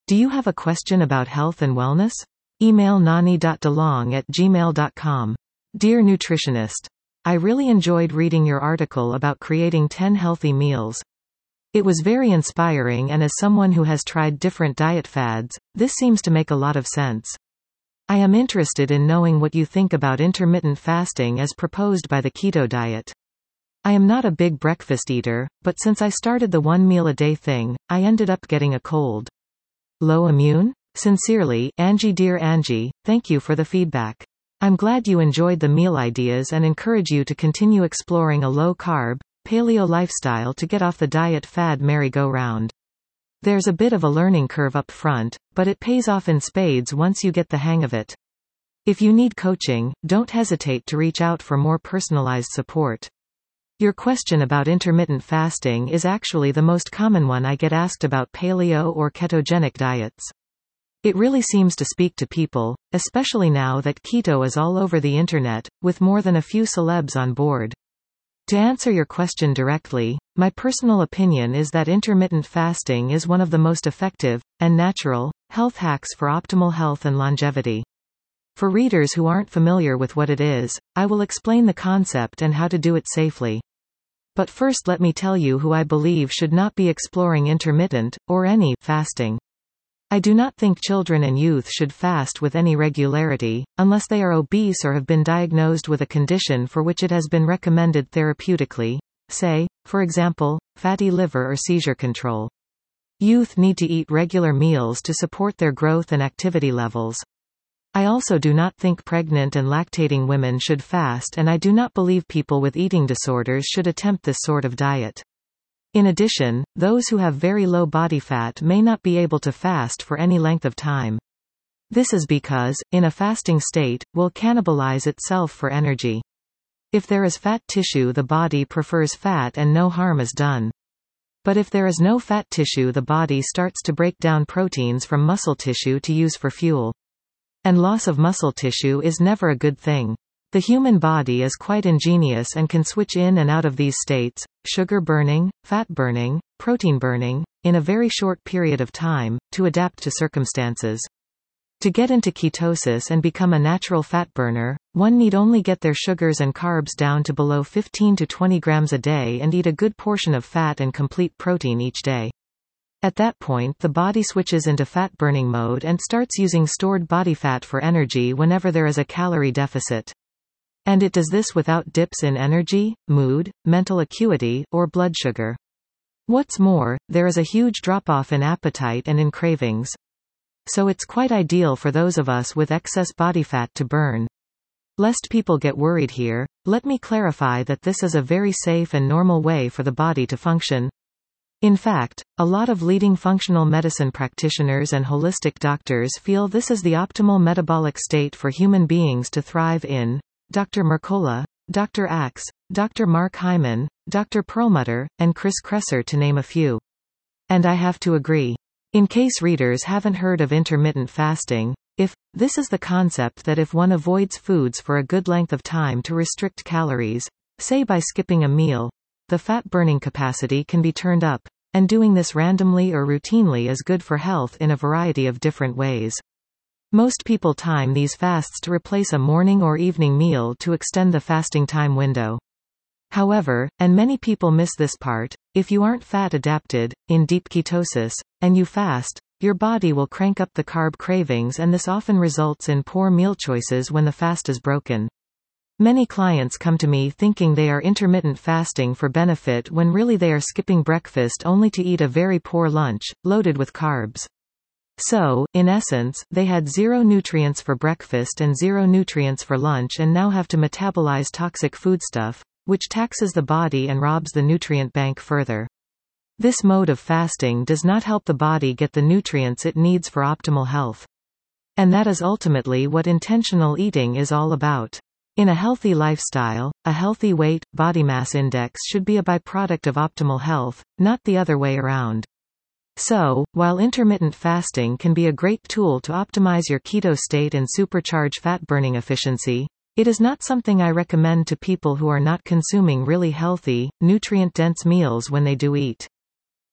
Do you have a question about health and wellness? Email nani.delong@gmail.com. Dear nutritionist, I really enjoyed reading your article about creating 10 healthy meals. It was very inspiring, and as someone who has tried different diet fads, this seems to make a lot of sense. I am interested in knowing what you think about intermittent fasting as proposed by the keto diet. I am not a big breakfast eater, but since I started the one meal a day thing, I ended up getting a cold. Low immune? Sincerely, Angie. Dear Angie, thank you for the feedback. I'm glad you enjoyed the meal ideas and encourage you to continue exploring a low-carb, paleo lifestyle to get off the diet fad merry-go-round. There's a bit of a learning curve up front, but it pays off in spades once you get the hang of it. If you need coaching, don't hesitate to reach out for more personalized support. Your question about intermittent fasting is actually the most common one I get asked about paleo or ketogenic diets. It really seems to speak to people, especially now that keto is all over the internet, with more than a few celebs on board. To answer your question directly, my personal opinion is that intermittent fasting is one of the most effective, and natural, health hacks for optimal health and longevity. For readers who aren't familiar with what it is, I will explain the concept and how to do it safely. But first let me tell you who I believe should not be exploring intermittent, or any, fasting. I do not think children and youth should fast with any regularity, unless they are obese or have been diagnosed with a condition for which it has been recommended therapeutically, say, for example, fatty liver or seizure control. Youth need to eat regular meals to support their growth and activity levels. I also do not think pregnant and lactating women should fast, and I do not believe people with eating disorders should attempt this sort of diet. In addition, those who have very low body fat may not be able to fast for any length of time. This is because, in a fasting state, will cannibalize itself for energy. If there is fat tissue, the body prefers fat and no harm is done. But if there is no fat tissue, the body starts to break down proteins from muscle tissue to use for fuel. And loss of muscle tissue is never a good thing. The human body is quite ingenious and can switch in and out of these states, sugar burning, fat burning, protein burning, in a very short period of time, to adapt to circumstances. To get into ketosis and become a natural fat burner, one need only get their sugars and carbs down to below 15 to 20 grams a day and eat a good portion of fat and complete protein each day. At that point, the body switches into fat-burning mode and starts using stored body fat for energy whenever there is a calorie deficit. And it does this without dips in energy, mood, mental acuity, or blood sugar. What's more, there is a huge drop-off in appetite and in cravings. So it's quite ideal for those of us with excess body fat to burn. Lest people get worried here, let me clarify that this is a very safe and normal way for the body to function. In fact, a lot of leading functional medicine practitioners and holistic doctors feel this is the optimal metabolic state for human beings to thrive in. Dr. Mercola, Dr. Axe, Dr. Mark Hyman, Dr. Perlmutter, and Chris Kresser to name a few. And I have to agree. In case readers haven't heard of intermittent fasting, this is the concept that if one avoids foods for a good length of time to restrict calories, say by skipping a meal, the fat-burning capacity can be turned up, and doing this randomly or routinely is good for health in a variety of different ways. Most people time these fasts to replace a morning or evening meal to extend the fasting time window. However, and many people miss this part, if you aren't fat-adapted, in deep ketosis, and you fast, your body will crank up the carb cravings, and this often results in poor meal choices when the fast is broken. Many clients come to me thinking they are intermittent fasting for benefit when really they are skipping breakfast only to eat a very poor lunch, loaded with carbs. So, in essence, they had 0 nutrients for breakfast and 0 nutrients for lunch and now have to metabolize toxic foodstuff, which taxes the body and robs the nutrient bank further. This mode of fasting does not help the body get the nutrients it needs for optimal health. And that is ultimately what intentional eating is all about. In a healthy lifestyle, a healthy weight, body mass index should be a byproduct of optimal health, not the other way around. So, while intermittent fasting can be a great tool to optimize your keto state and supercharge fat-burning efficiency, it is not something I recommend to people who are not consuming really healthy, nutrient-dense meals when they do eat.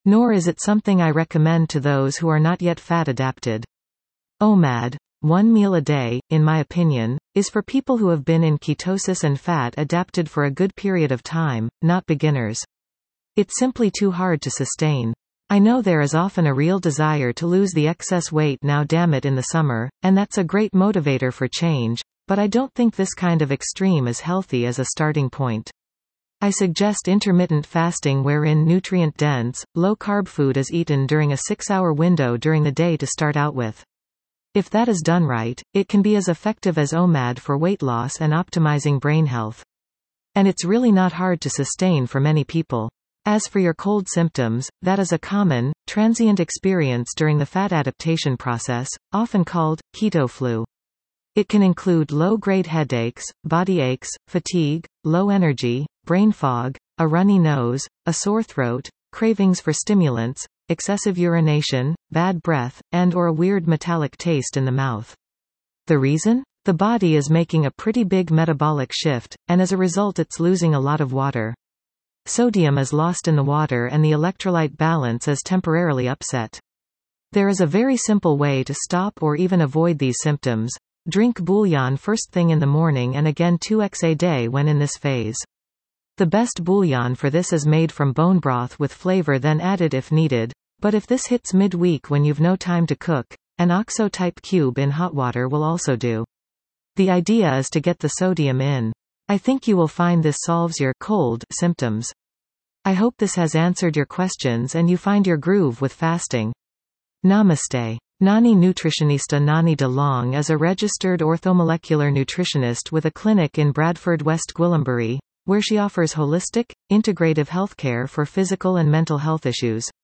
Nor is it something I recommend to those who are not yet fat adapted. OMAD, one meal a day, in my opinion, is for people who have been in ketosis and fat adapted for a good period of time, not beginners. It's simply too hard to sustain. I know there is often a real desire to lose the excess weight now, damn it, in the summer, and that's a great motivator for change, but I don't think this kind of extreme is healthy as a starting point. I suggest intermittent fasting wherein nutrient-dense, low-carb food is eaten during a 6-hour window during the day to start out with. If that is done right, it can be as effective as OMAD for weight loss and optimizing brain health. And it's really not hard to sustain for many people. As for your cold symptoms, that is a common, transient experience during the fat adaptation process, often called keto flu. It can include low-grade headaches, body aches, fatigue, low energy, brain fog, a runny nose, a sore throat, cravings for stimulants, excessive urination, bad breath, and/or a weird metallic taste in the mouth. The reason? The body is making a pretty big metabolic shift, and as a result it's losing a lot of water. Sodium is lost in the water and the electrolyte balance is temporarily upset. There is a very simple way to stop or even avoid these symptoms. Drink bouillon first thing in the morning and again 2x a day when in this phase. The best bouillon for this is made from bone broth with flavor then added if needed, but if this hits midweek when you've no time to cook, an OXO-type cube in hot water will also do. The idea is to get the sodium in. I think you will find this solves your cold symptoms. I hope this has answered your questions and you find your groove with fasting. Namaste. Nani Nutritionista Nani De Long is a registered orthomolecular nutritionist with a clinic in Bradford, West Gwillimbury, where she offers holistic, integrative healthcare for physical and mental health issues.